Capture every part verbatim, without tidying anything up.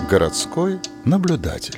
Городской наблюдатель.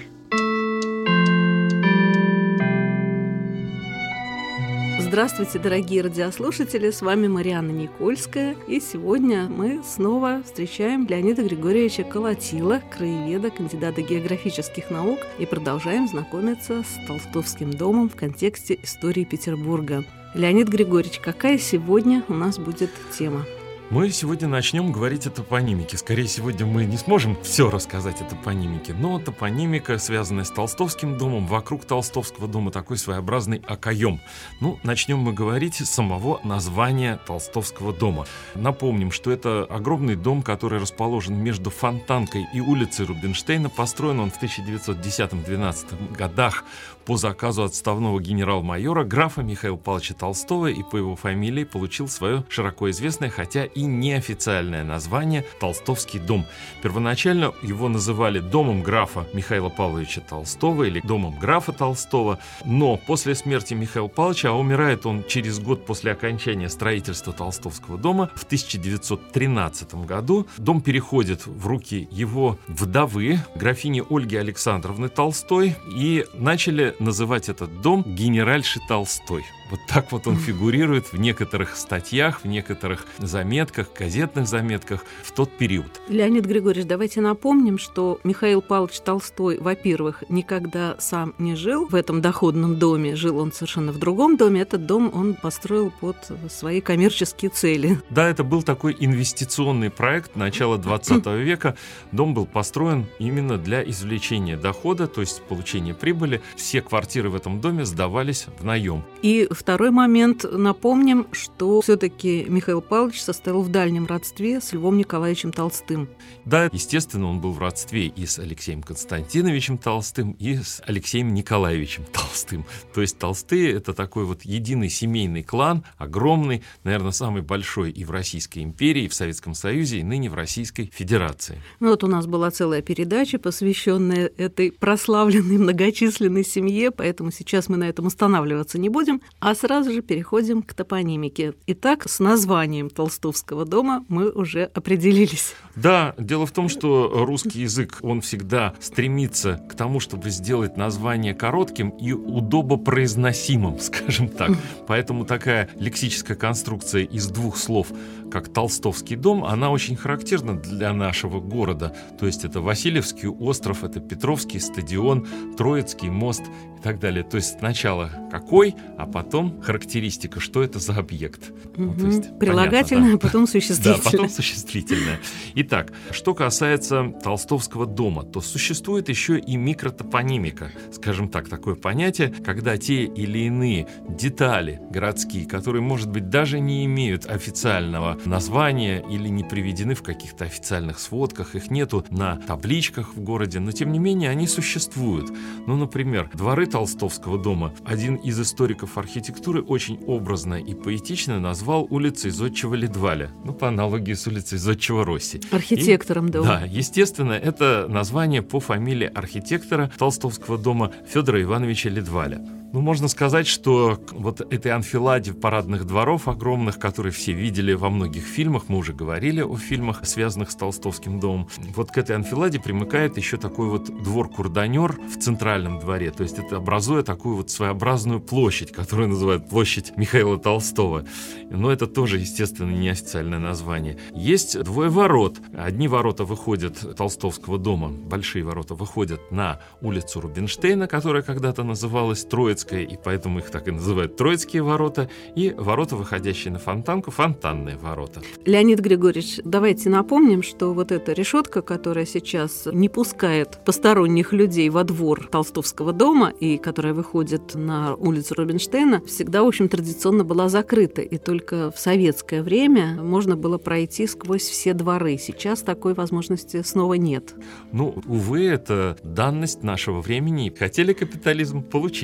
Здравствуйте, дорогие радиослушатели, с вами Марианна Никольская, и сегодня мы снова встречаем Леонида Григорьевича Колотила, краеведа, кандидата географических наук, и продолжаем знакомиться с Толстовским домом в контексте истории Петербурга. Леонид Григорьевич, какая сегодня у нас будет тема? Мы сегодня начнем говорить о топонимике. Скорее, сегодня мы не сможем все рассказать о топонимике, но топонимика, связанная с Толстовским домом, вокруг Толстовского дома такой своеобразный окоем. Ну, начнем мы говорить с самого названия Толстовского дома. Напомним, что это огромный дом, который расположен между Фонтанкой и улицей Рубинштейна. Построен он в тысяча девятьсот десятом-двенадцатом годах по заказу отставного генерал-майора графа Михаила Павловича Толстого, и по его фамилии получил свое широко известное, хотя и неофициальное название «Толстовский дом». Первоначально его называли домом графа Михаила Павловича Толстого или домом графа Толстого, но после смерти Михаила Павловича, а умирает он через год после окончания строительства Толстовского дома в тысяча девятьсот тринадцатом году, дом переходит в руки его вдовы, графини Ольги Александровны Толстой, и начали называть этот дом «Генеральши Толстой». Вот так вот он фигурирует в некоторых статьях, в некоторых заметках, газетных заметках в тот период. Леонид Григорьевич, давайте напомним, что Михаил Павлович Толстой, во-первых, никогда сам не жил в этом доходном доме, жил он совершенно в другом доме. Этот дом он построил под свои коммерческие цели. Да, это был такой инвестиционный проект начала двадцатого века. Дом был построен именно для извлечения дохода, то есть получения прибыли. Все квартиры в этом доме сдавались в наем. И второй момент. Напомним, что все-таки Михаил Павлович состоял в дальнем родстве с Львом Николаевичем Толстым. Да, естественно, он был в родстве и с Алексеем Константиновичем Толстым, и с Алексеем Николаевичем Толстым. То есть Толстые — это такой вот единый семейный клан, огромный, наверное, самый большой и в Российской империи, и в Советском Союзе, и ныне в Российской Федерации. Ну вот у нас была целая передача, посвященная этой прославленной многочисленной семье, поэтому сейчас мы на этом останавливаться не будем, а сразу же переходим к топонимике. Итак, с названием Толстовского дома мы уже определились. Да, дело в том, что русский язык, он всегда стремится к тому, чтобы сделать название коротким и удобопроизносимым, скажем так. Поэтому такая лексическая конструкция из двух слов, как Толстовский дом, она очень характерна для нашего города. То есть это Васильевский остров, это Петровский стадион, Троицкий мост и так далее. То есть сначала какой, а потом характеристика, что это за объект. Угу. Ну, то есть, прилагательное, понятно, да? потом существительное. Да, потом существительное. Итак, что касается Толстовского дома, то существует еще и микротопонимика, скажем так, такое понятие, когда те или иные детали городские, которые, может быть, даже не имеют официального названия или не приведены в каких-то официальных сводках, их нету на табличках в городе, но тем не менее они существуют. Ну, например, дворы Толстовского дома. Один из историков архитектуры очень образно и поэтично назвал улицей Зодчего Ледваля, ну, по аналогии с улицей Зодчего Росси. Архитектором дома. Да, естественно, это название по фамилии архитектора Толстовского дома Федора Ивановича Ледваля. Ну, можно сказать, что вот этой анфиладе парадных дворов огромных, которые все видели во многих фильмах, мы уже говорили о фильмах, связанных с Толстовским домом, вот к этой анфиладе примыкает еще такой вот двор-курданер в центральном дворе, то есть это образуя такую вот своеобразную площадь, которую называют площадь Михаила Толстого. Но это тоже, естественно, неофициальное название. Есть двое ворот. Одни ворота выходят Толстовского дома, большие ворота выходят на улицу Рубинштейна, которая когда-то называлась Троицкой, и поэтому их так и называют Троицкие ворота, и ворота, выходящие на Фонтанку, Фонтанные ворота. Леонид Григорьевич, давайте напомним, что вот эта решетка, которая сейчас не пускает посторонних людей во двор Толстовского дома и которая выходит на улицу Рубинштейна, всегда, в общем, традиционно была закрыта, и только в советское время можно было пройти сквозь все дворы. Сейчас такой возможности снова нет. Ну, увы, это данность нашего времени. Хотели капитализм, получили капитализм.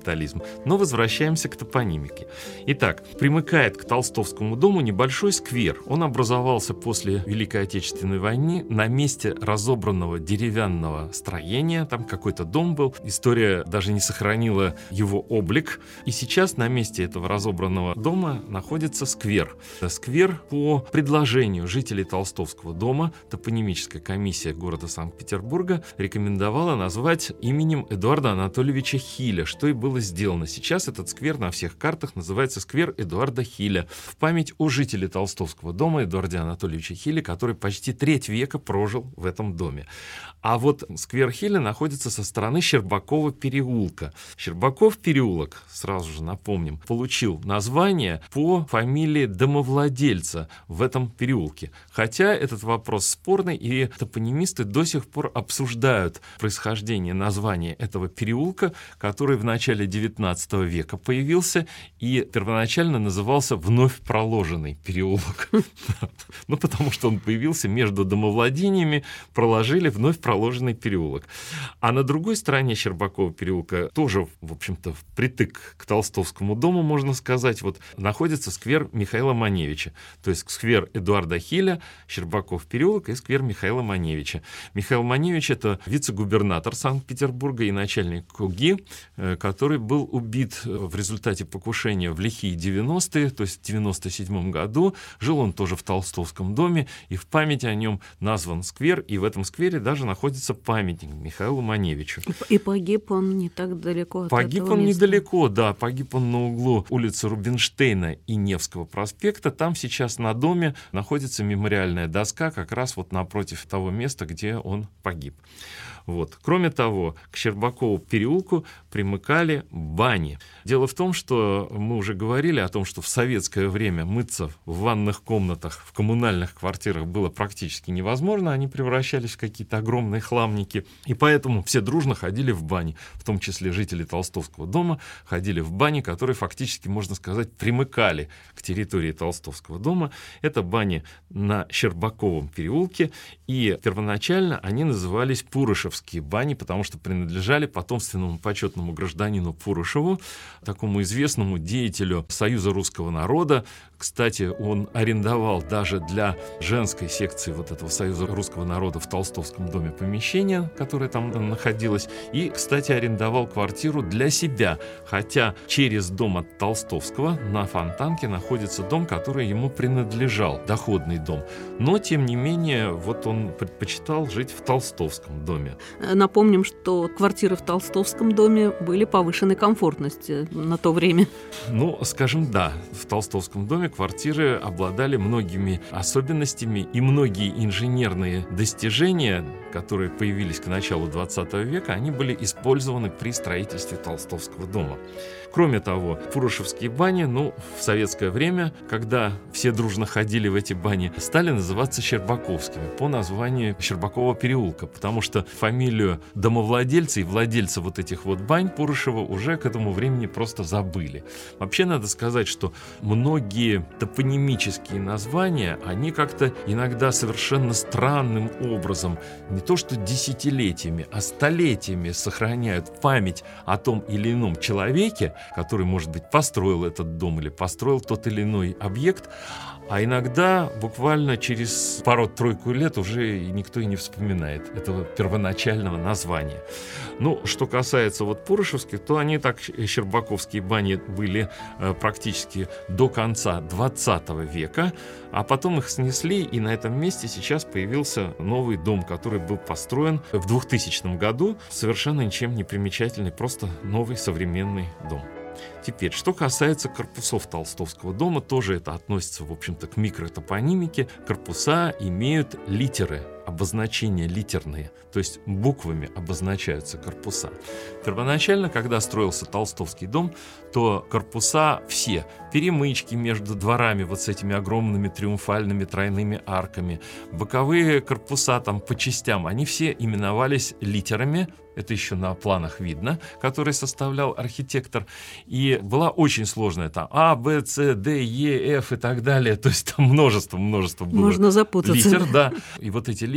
капитализм. Но возвращаемся к топонимике. Итак, примыкает к Толстовскому дому небольшой сквер. Он образовался после Великой Отечественной войны на месте разобранного деревянного строения. Там какой-то дом был. История даже не сохранила его облик. И сейчас на месте этого разобранного дома находится сквер. Сквер по предложению жителей Толстовского дома топонимическая комиссия города Санкт-Петербурга рекомендовала назвать именем Эдуарда Анатольевича Хиля, что и было сделано. Сейчас этот сквер на всех картах называется сквер Эдуарда Хиля в память о жителе Толстовского дома Эдуарде Анатольевиче Хиле, который почти треть века прожил в этом доме. А вот сквер Хиля находится со стороны Щербакова переулка. Щербаков переулок, сразу же напомним, получил название по фамилии домовладельца в этом переулке. Хотя этот вопрос спорный, и топонимисты до сих пор обсуждают происхождение названия этого переулка, который в начале девятнадцатого века появился и первоначально назывался «Вновь проложенный переулок». Ну, потому что он появился между домовладениями, проложили вновь проложенный переулок. А на другой стороне Щербакова переулка, тоже, в общем-то, впритык к Толстовскому дому, можно сказать, вот находится сквер Михаила Маневича. То есть сквер Эдуарда Хиля, Щербаков переулок и сквер Михаила Маневича. Михаил Маневич — это вице-губернатор Санкт-Петербурга и начальник КУГИ, который был убит в результате покушения в лихие девяностые, то есть в девяносто седьмом году. Жил он тоже в Толстовском доме, и в память о нем назван сквер, и в этом сквере даже находится памятник Михаилу Маневичу. И погиб он не так далеко от Погиб этого он места. недалеко, да, погиб он на углу улицы Рубинштейна и Невского проспекта. Там сейчас на доме находится мемориальная доска как раз вот напротив того места, где он погиб. Вот. Кроме того, к Щербакову переулку примыкали бани. Дело в том, что мы уже говорили о том, что в советское время мыться в ванных комнатах в коммунальных квартирах было практически невозможно. Они превращались в какие-то огромные хламники. И поэтому все дружно ходили в бани. В том числе жители Толстовского дома ходили в бани, которые фактически, можно сказать, примыкали к территории Толстовского дома. Это бани на Щербаковом переулке. И первоначально они назывались Пурышевские бани, потому что принадлежали потомственному почетному гражданину Пурышеву, такому известному деятелю Союза русского народа. Кстати, он арендовал даже для женской секции вот этого Союза русского народа в Толстовском доме помещение, которое там находилось, и, кстати, арендовал квартиру для себя, хотя через дом от Толстовского на Фонтанке находится дом, который ему принадлежал, доходный дом. Но, тем не менее, вот он предпочитал жить в Толстовском доме. Напомним, что квартиры в Толстовском доме были повышенной комфортности на то время. Ну, скажем, да, в Толстовском доме квартиры обладали многими особенностями, и многие инженерные достижения, которые появились к началу двадцатого века, они были использованы при строительстве Толстовского дома. Кроме того, Пурышевские бани, ну, в советское время, когда все дружно ходили в эти бани, стали называться Щербаковскими по названию Щербакова переулка, потому что фамилию домовладельца и владельца вот этих вот бань Пурышева уже к этому времени просто забыли. Вообще, надо сказать, что многие топонимические названия, они как-то иногда совершенно странным образом, не то что десятилетиями, а столетиями сохраняют память о том или ином человеке, который, может быть, построил этот дом или построил тот или иной объект, а иногда буквально через пару-тройку лет уже никто и не вспоминает этого первоначального названия. Ну, что касается вот Пурышевских, то они так, Щербаковские бани, были э, практически до конца двадцатого века, а потом их снесли, и на этом месте сейчас появился новый дом, который был построен в двухтысячном году, совершенно ничем не примечательный, просто новый современный дом. Теперь, что касается корпусов Толстовского дома, тоже это относится, в общем-то, к микротопонимике. Корпуса имеют литеры, обозначения литерные, то есть буквами обозначаются корпуса. Первоначально, когда строился Толстовский дом, то корпуса все, перемычки между дворами вот с этими огромными триумфальными тройными арками, боковые корпуса там по частям, они все именовались литерами. Это еще на планах видно, которые составлял архитектор. И была очень сложная там А, Б, С, Д, Е, Ф и так далее. То есть там множество, множество было. Можно запутаться. Литер, да. И вот эти литеры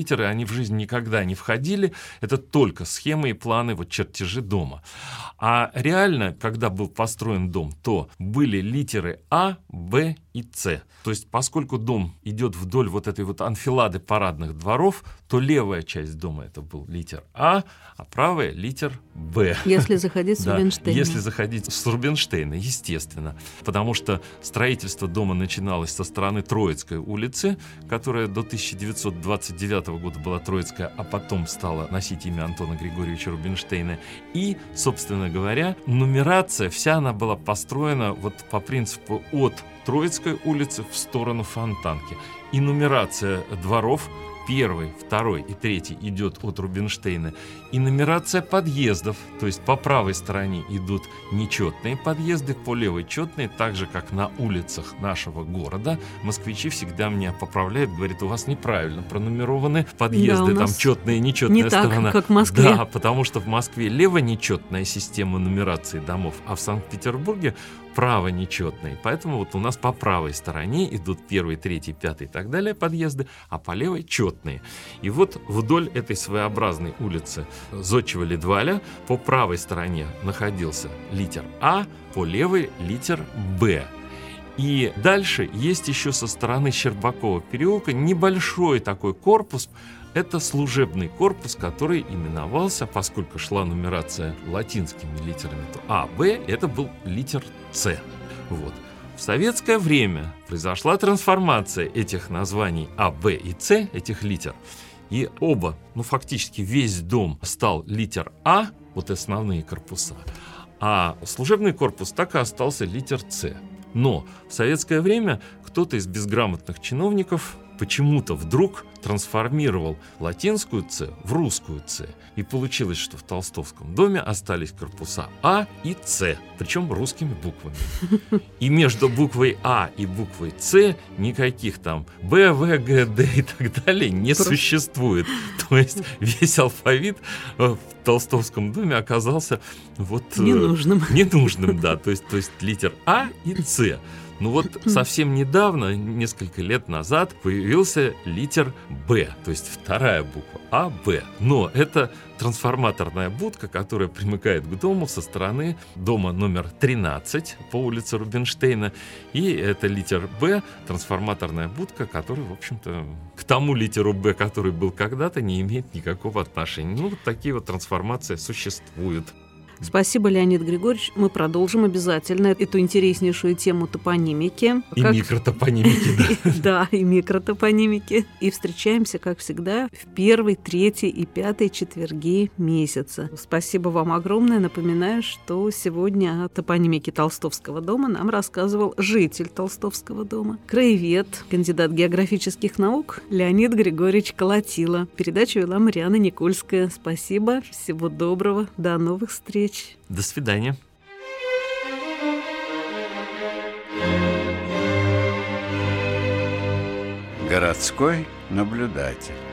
литеры, они в жизнь никогда не входили, это только схемы и планы, вот чертежи дома. А реально, когда был построен дом, то были литеры А, Б и С. То есть, поскольку дом идет вдоль вот этой вот анфилады парадных дворов, то левая часть дома это был литер А, а правая литер Б. Если заходить с да, Рубинштейна. Если заходить с Рубинштейна, естественно. Потому что строительство дома начиналось со стороны Троицкой улицы, которая до тысяча девятьсот двадцать девятого года была Троицкая, а потом стала носить имя Антона Григорьевича Рубинштейна. И, собственно говоря, нумерация, вся она была построена вот по принципу от Троицкой улицы в сторону Фонтанки. И нумерация дворов первый, второй и третий идет от Рубинштейна. И нумерация подъездов, то есть по правой стороне идут нечетные подъезды, по левой четные, так же, как на улицах нашего города. Москвичи всегда меня поправляют, говорят, у вас неправильно пронумерованы подъезды, да, там четная и нечетная не сторона. Так, как в Москве. Да, потому что в Москве лево-нечетная система нумерации домов, а в Санкт-Петербурге право-нечетные. Поэтому вот у нас по правой стороне идут первый, третий, пятый и так далее подъезды, а по левой четные. И вот вдоль этой своеобразной улицы Зодчего Ледваля по правой стороне находился литер А, по левой литер Б. И дальше есть еще со стороны Щербакова переулка небольшой такой корпус. Это служебный корпус, который именовался, поскольку шла нумерация латинскими литерами, то А, Б, это был литер С. Вот. В советское время произошла трансформация этих названий А, Б и С, этих литер. И оба, ну фактически весь дом стал литер А, вот основные корпуса, а служебный корпус так и остался литер С. Но в советское время кто-то из безграмотных чиновников почему-то вдруг трансформировал латинскую «Ц» в русскую «Ц». И получилось, что в Толстовском доме остались корпуса А и С, причем русскими буквами. И между буквой А и буквой С никаких там Б, В, Г, Д и так далее не Просто... существует. То есть весь алфавит в Толстовском доме оказался вот... Ненужным. Ненужным, да. То есть, то есть литер А и С. Ну вот совсем недавно, несколько лет назад, появился литер Б, то есть вторая буква А, Б. Но это трансформаторная будка, которая примыкает к дому со стороны дома номер тринадцать по улице Рубинштейна. И это литер Б, трансформаторная будка, которая, в общем-то, к тому литеру Б, который был когда-то, не имеет никакого отношения. Ну, вот такие вот трансформации существуют. Спасибо, Леонид Григорьевич. Мы продолжим обязательно эту интереснейшую тему топонимики. И как... микротопонимики, да. Да, и микротопонимики. И встречаемся, как всегда, в первый, третий и пятый четверги месяца. Спасибо вам огромное. Напоминаю, что сегодня о топонимике Толстовского дома нам рассказывал житель Толстовского дома, краевед, кандидат географических наук Леонид Григорьевич Колотила. Передачу вела Марианна Никольская. Спасибо, всего доброго, до новых встреч. До свидания. Городской наблюдатель.